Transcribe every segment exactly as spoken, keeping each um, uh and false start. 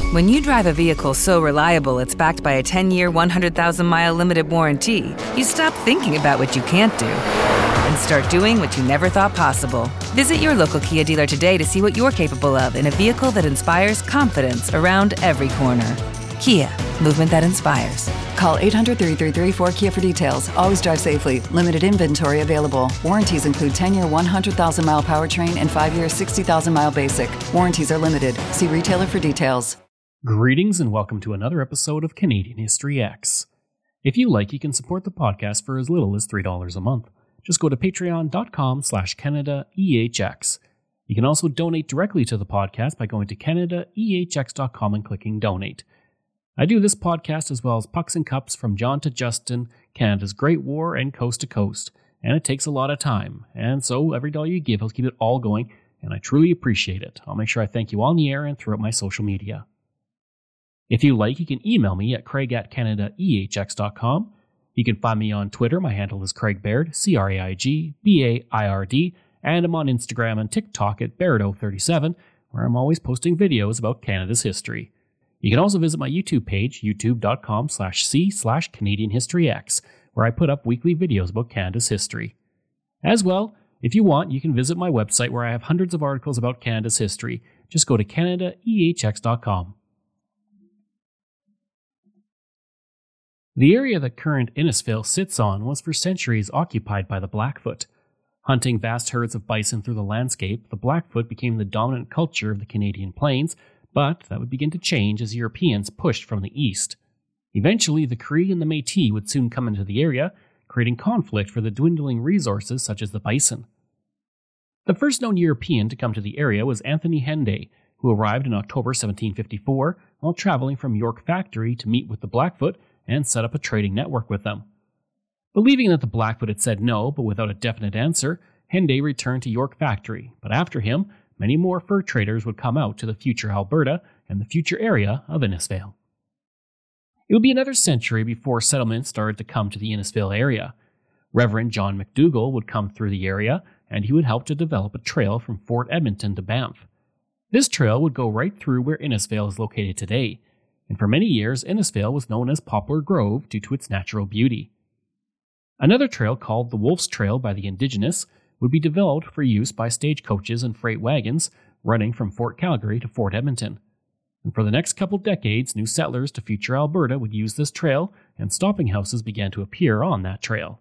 When you drive a vehicle so reliable it's backed by a ten-year, one hundred thousand mile limited warranty, you stop thinking about what you can't do and start doing what you never thought possible. Visit your local Kia dealer today to see what you're capable of in a vehicle that inspires confidence around every corner. Kia, movement that inspires. Call eight hundred, three three three, four K I A for details. Always drive safely. Limited inventory available. Warranties include ten-year, one hundred thousand mile powertrain and five-year, sixty thousand mile basic. Warranties are limited. See retailer for details. Greetings and welcome to another episode of Canadian History X. If you like, you can support the podcast for as little as three dollars a month. Just go to patreon.com slash CanadaEHX. You can also donate directly to the podcast by going to Canada E H X dot com and clicking donate. I do this podcast as well as Pucks and Cups from John to Justin, Canada's Great War, and Coast to Coast, and it takes a lot of time, and so every dollar you give helps keep it all going, and I truly appreciate it. I'll make sure I thank you on the air and throughout my social media. If you like, you can email me at craig at Canada E H X dot com. You can find me on Twitter. My handle is Craig Baird, C R A I G B A I R D, and I'm on Instagram and TikTok at Bairdo thirty-seven, where I'm always posting videos about Canada's history. You can also visit my YouTube page, youtube.com slash c slash Canadian History X, where I put up weekly videos about Canada's history. As well, if you want, you can visit my website where I have hundreds of articles about Canada's history. Just go to Canada E H X dot com. The area that current Innisfail sits on was for centuries occupied by the Blackfoot. Hunting vast herds of bison through the landscape, the Blackfoot became the dominant culture of the Canadian plains, but that would begin to change as Europeans pushed from the east. Eventually, the Cree and the Métis would soon come into the area, creating conflict for the dwindling resources such as the bison. The first known European to come to the area was Anthony Henday, who arrived in October seventeen fifty-four while traveling from York Factory to meet with the Blackfoot and set up a trading network with them. Believing that the Blackfoot had said no, but without a definite answer, Henday returned to York Factory, but after him, many more fur traders would come out to the future Alberta and the future area of Innisfail. It would be another century before settlements started to come to the Innisfail area. Reverend John McDougall would come through the area, and he would help to develop a trail from Fort Edmonton to Banff. This trail would go right through where Innisfail is located today, and for many years Innisfail was known as Poplar Grove due to its natural beauty. Another trail called the Wolf's Trail by the Indigenous would be developed for use by stagecoaches and freight wagons running from Fort Calgary to Fort Edmonton. And for the next couple decades, new settlers to future Alberta would use this trail, and stopping houses began to appear on that trail.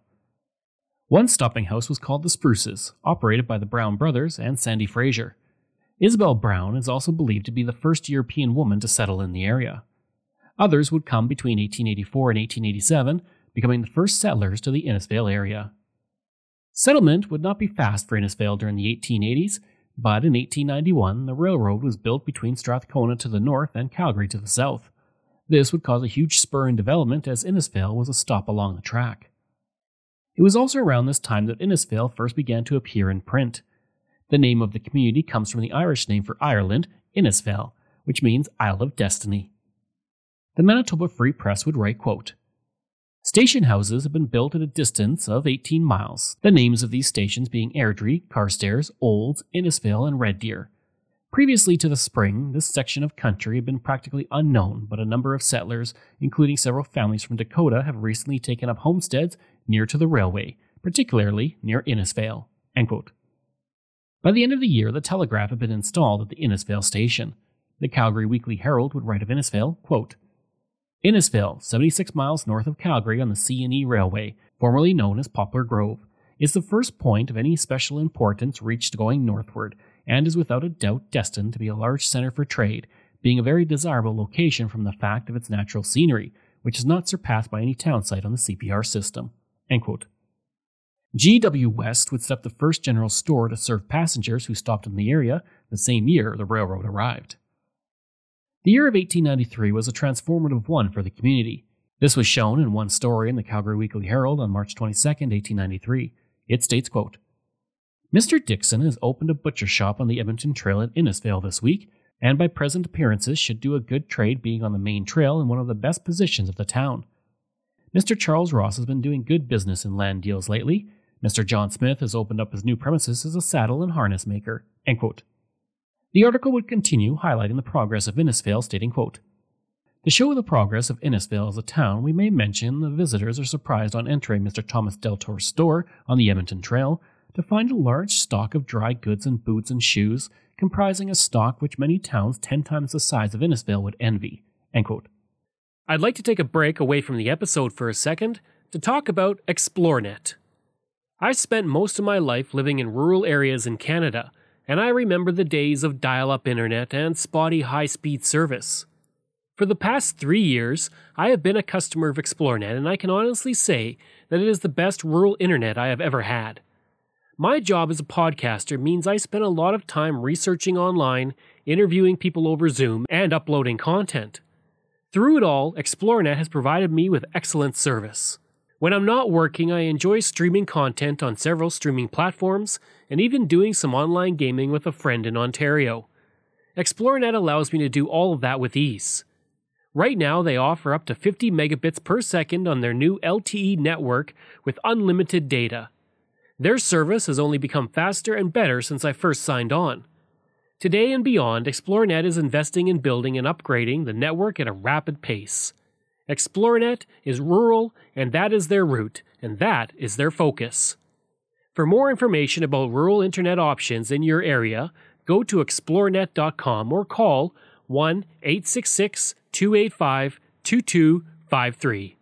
One stopping house was called the Spruces, operated by the Brown brothers and Sandy Fraser. Isabel Brown is also believed to be the first European woman to settle in the area. Others would come between eighteen eighty-four and eighteen eighty-seven, becoming the first settlers to the Innisfail area. Settlement would not be fast for Innisfail during the eighteen eighties, but in eighteen ninety-one the railroad was built between Strathcona to the north and Calgary to the south. This would cause a huge spur in development as Innisfail was a stop along the track. It was also around this time that Innisfail first began to appear in print. The name of the community comes from the Irish name for Ireland, Innisfail, which means Isle of Destiny. The Manitoba Free Press would write, quote, "Station houses have been built at a distance of eighteen miles, the names of these stations being Airdrie, Carstairs, Olds, Innisfail, and Red Deer. Previously to the spring, this section of country had been practically unknown, but a number of settlers, including several families from Dakota, have recently taken up homesteads near to the railway, particularly near Innisfail." End quote. By the end of the year, the telegraph had been installed at the Innisfail station. The Calgary Weekly Herald would write of Innisfail, quote, "Innisfail, seventy-six miles north of Calgary on the C and E Railway, formerly known as Poplar Grove, is the first point of any special importance reached going northward, and is without a doubt destined to be a large center for trade, being a very desirable location from the fact of its natural scenery, which is not surpassed by any town site on the C P R system." End quote. G W West would set up the first general store to serve passengers who stopped in the area the same year the railroad arrived. The year of eighteen ninety-three was a transformative one for the community. This was shown in one story in the Calgary Weekly Herald on March twenty-second, eighteen ninety-three. It states, quote, "Mister Dixon has opened a butcher shop on the Edmonton Trail at Innisfail this week, and by present appearances should do a good trade being on the main trail in one of the best positions of the town. Mister Charles Ross has been doing good business in land deals lately. Mister John Smith has opened up his new premises as a saddle and harness maker." End quote. The article would continue highlighting the progress of Innisfail, stating, quote, "To show the progress of Innisfail as a town, we may mention the visitors are surprised on entering Mister Thomas Deltor's store on the Edmonton Trail to find a large stock of dry goods and boots and shoes, comprising a stock which many towns ten times the size of Innisfail would envy." End quote. I'd like to take a break away from the episode for a second to talk about ExploreNet. I spent most of my life living in rural areas in Canada, and I remember the days of dial-up internet and spotty high-speed service. For the past three years, I have been a customer of ExploreNet, and I can honestly say that it is the best rural internet I have ever had. My job as a podcaster means I spend a lot of time researching online, interviewing people over Zoom, and uploading content. Through it all, ExploreNet has provided me with excellent service. When I'm not working, I enjoy streaming content on several streaming platforms, and even doing some online gaming with a friend in Ontario. ExploreNet allows me to do all of that with ease. Right now, they offer up to fifty megabits per second on their new L T E network with unlimited data. Their service has only become faster and better since I first signed on. Today and beyond, ExploreNet is investing in building and upgrading the network at a rapid pace. ExploreNet is rural, and that is their route, and that is their focus. For more information about rural internet options in your area, go to explorenet dot com or call one eight six six, two eight five, two two five three.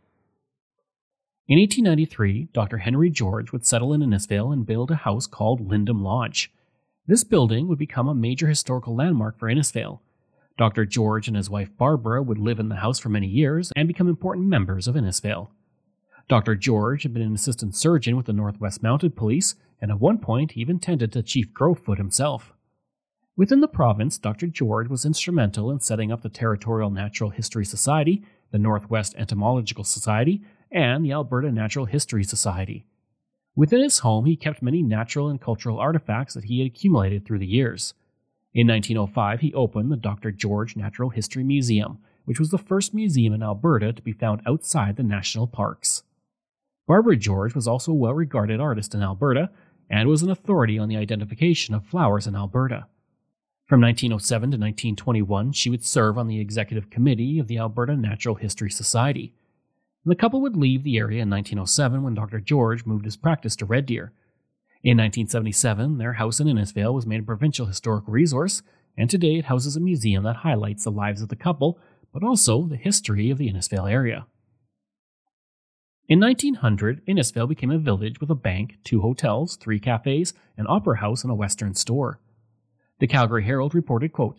In eighteen ninety-three, Doctor Henry George would settle in Innisfail and build a house called Lindum Lodge. This building would become a major historical landmark for Innisfail. Doctor George and his wife Barbara would live in the house for many years and become important members of Innisfail. Doctor George had been an assistant surgeon with the Northwest Mounted Police, and at one point he even tended to Chief Crowfoot himself. Within the province, Doctor George was instrumental in setting up the Territorial Natural History Society, the Northwest Entomological Society, and the Alberta Natural History Society. Within his home, he kept many natural and cultural artifacts that he had accumulated through the years. In nineteen oh five, he opened the Doctor George Natural History Museum, which was the first museum in Alberta to be found outside the national parks. Barbara George was also a well-regarded artist in Alberta, and was an authority on the identification of flowers in Alberta. From nineteen oh seven to nineteen twenty-one, she would serve on the executive committee of the Alberta Natural History Society. The couple would leave the area in nineteen oh seven when Doctor George moved his practice to Red Deer. In nineteen seventy-seven, their house in Innisfail was made a provincial historic resource, and today it houses a museum that highlights the lives of the couple, but also the history of the Innisfail area. In nineteen hundred, Innisfail became a village with a bank, two hotels, three cafes, an opera house, and a western store. The Calgary Herald reported, quote,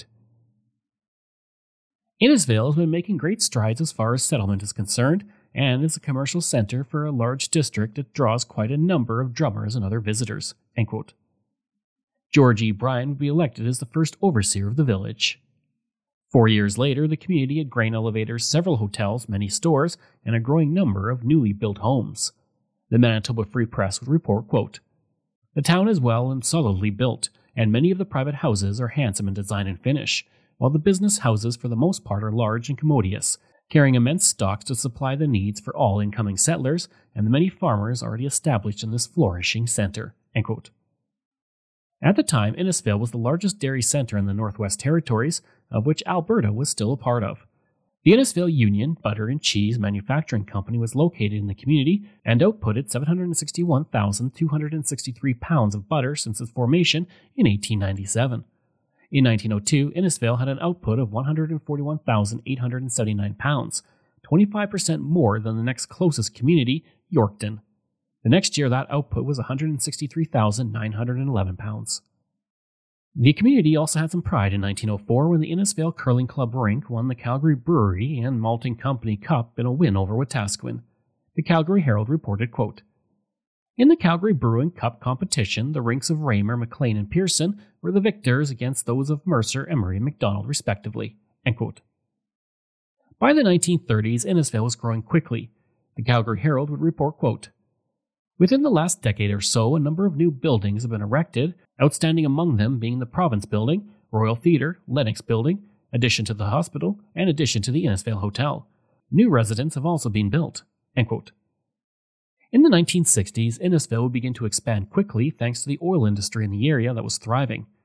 "Innisfail has been making great strides as far as settlement is concerned, and is a commercial center for a large district that draws quite a number of drummers and other visitors." End quote. George E. Bryan would be elected as the first overseer of the village. Four years later, the community had grain elevators, several hotels, many stores, and a growing number of newly built homes. The Manitoba Free Press would report, quote, "The town is well and solidly built, and many of the private houses are handsome in design and finish, while the business houses for the most part are large and commodious, carrying immense stocks to supply the needs for all incoming settlers and the many farmers already established in this flourishing center." End quote. At the time, Innisfail was the largest dairy center in the Northwest Territories, of which Alberta was still a part of. The Innisfail Union Butter and Cheese Manufacturing Company was located in the community and outputted seven hundred sixty-one thousand two hundred sixty-three pounds of butter since its formation in eighteen ninety-seven. In nineteen oh two, Innisfail had an output of one hundred forty-one thousand eight hundred seventy-nine pounds, twenty-five percent more than the next closest community, Yorkton. The next year, that output was one hundred sixty-three thousand nine hundred eleven pounds. The community also had some pride in nineteen oh four when the Innisfail Curling Club rink won the Calgary Brewery and Malting Company Cup in a win over Wetaskiwin. The Calgary Herald reported, quote, "In the Calgary Brewing Cup competition, the rinks of Raymer, McLean, and Pearson were the victors against those of Mercer, Emery, and McDonald, respectively." End quote. By the nineteen thirties, Innisfail was growing quickly. The Calgary Herald would report, quote, "Within the last decade or so, a number of new buildings have been erected, outstanding among them being the Province Building, Royal Theatre, Lennox Building, addition to the hospital, and addition to the Innisfail Hotel. New residents have also been built." End quote. In the nineteen sixties, Innisfail would begin to expand quickly thanks to the oil industry in the area that was thriving.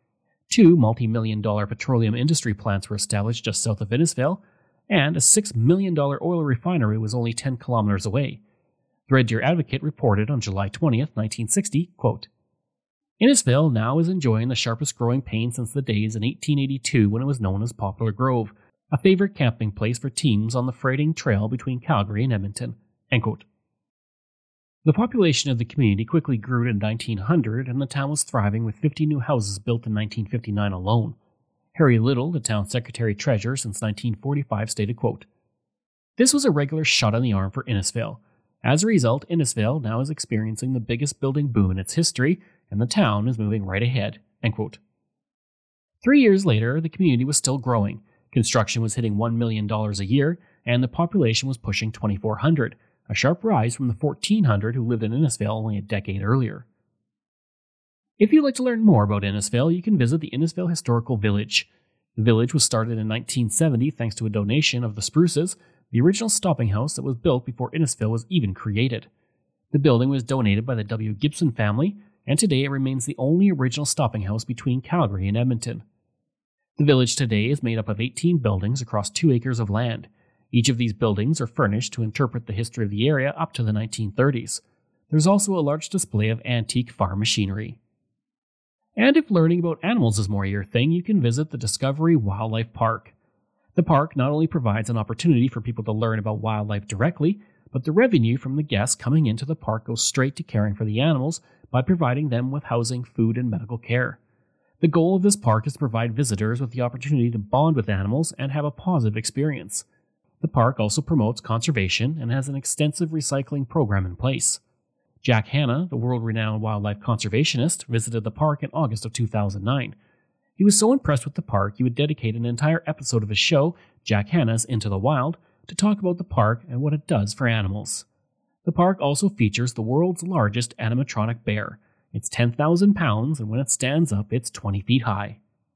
Two multi-million dollar petroleum industry plants were established just south of Innisfail, and a six million dollars oil refinery was only ten kilometers away. The Red Deer Advocate reported on July twentieth, nineteen sixty, quote, Innisfail now is enjoying the sharpest growing pain since the days in eighteen eighty-two when it was known as Poplar Grove, a favorite camping place for teams on the freighting trail between Calgary and Edmonton, end quote. The population of the community quickly grew to nineteen hundred, and the town was thriving with fifty new houses built in nineteen fifty-nine alone. Harry Little, the town's secretary-treasurer since nineteen forty-five, stated, quote, This was a regular shot on the arm for Innisfail. As a result, Innisfail now is experiencing the biggest building boom in its history, and the town is moving right ahead, end quote. Three years later, the community was still growing. Construction was hitting one million dollars a year, and the population was pushing twenty-four hundred, a sharp rise from the fourteen hundred who lived in Innisfail only a decade earlier. If you'd like to learn more about Innisfail, you can visit the Innisfail Historical Village. The village was started in nineteen seventy thanks to a donation of the Spruces, the original stopping house that was built before Innisfail was even created. The building was donated by the W. Gibson family, and today it remains the only original stopping house between Calgary and Edmonton. The village today is made up of eighteen buildings across two acres of land. Each of these buildings are furnished to interpret the history of the area up to the nineteen thirties. There's also a large display of antique farm machinery. And if learning about animals is more your thing, you can visit the Discovery Wildlife Park. The park not only provides an opportunity for people to learn about wildlife directly, but the revenue from the guests coming into the park goes straight to caring for the animals by providing them with housing, food, and medical care. The goal of this park is to provide visitors with the opportunity to bond with animals and have a positive experience. The park also promotes conservation and has an extensive recycling program in place. Jack Hanna, the world-renowned wildlife conservationist, visited the park in August of two thousand nine. He was so impressed with the park, he would dedicate an entire episode of his show, Jack Hanna's Into the Wild, to talk about the park and what it does for animals. The park also features the world's largest animatronic bear. It's ten thousand pounds, and when it stands up, it's twenty feet high.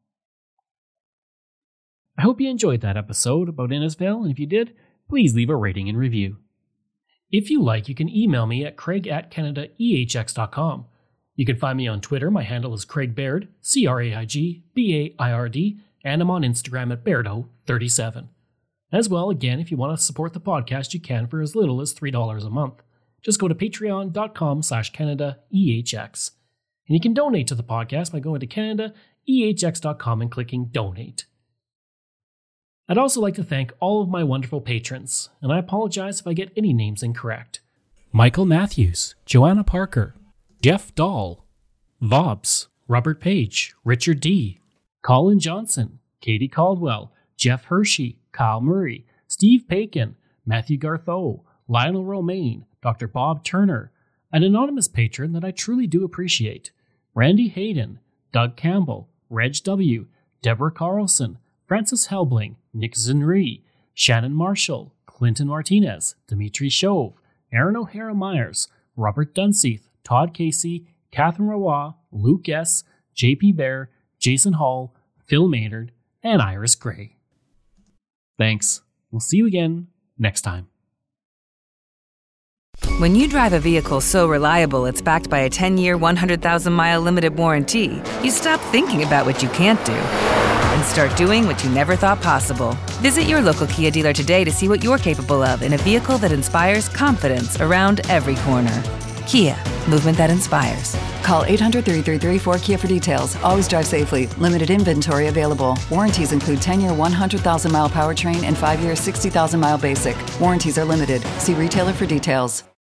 I hope you enjoyed that episode about Innisfail, and if you did, please leave a rating and review. If you like, you can email me at craig at canada e h x dot com. You can find me on Twitter. My handle is Craig Baird, C R A I G B A I R D, and I'm on Instagram at Bairdo thirty-seven. As well, again, if you want to support the podcast, you can for as little as three dollars a month. Just go to patreon.com slash Canada EHX. And you can donate to the podcast by going to canada e h x dot com and clicking Donate. I'd also like to thank all of my wonderful patrons, and I apologize if I get any names incorrect. Michael Matthews, Joanna Parker, Jeff Dahl, Vobs, Robert Page, Richard D., Colin Johnson, Katie Caldwell, Jeff Hershey, Kyle Murray, Steve Pakin, Matthew Gartho, Lionel Romaine, Doctor Bob Turner, an anonymous patron that I truly do appreciate, Randy Hayden, Doug Campbell, Reg W., Deborah Carlson, Francis Helbling, Nick Zinri, Shannon Marshall, Clinton Martinez, Dimitri Shove, Aaron O'Hara Myers, Robert Dunseith, Todd Casey, Catherine Roy, Luke S., J P Bear, Jason Hall, Phil Maynard, and Iris Gray. Thanks. We'll see you again next time. When you drive a vehicle so reliable it's backed by a ten-year, one hundred thousand mile limited warranty, you stop thinking about what you can't do and start doing what you never thought possible. Visit your local Kia dealer today to see what you're capable of in a vehicle that inspires confidence around every corner. Kia, movement that inspires. Call eight hundred, three three three, four K I A for details. Always drive safely. Limited inventory available. Warranties include ten-year, one hundred thousand mile powertrain and five-year, sixty thousand mile basic. Warranties are limited. See retailer for details.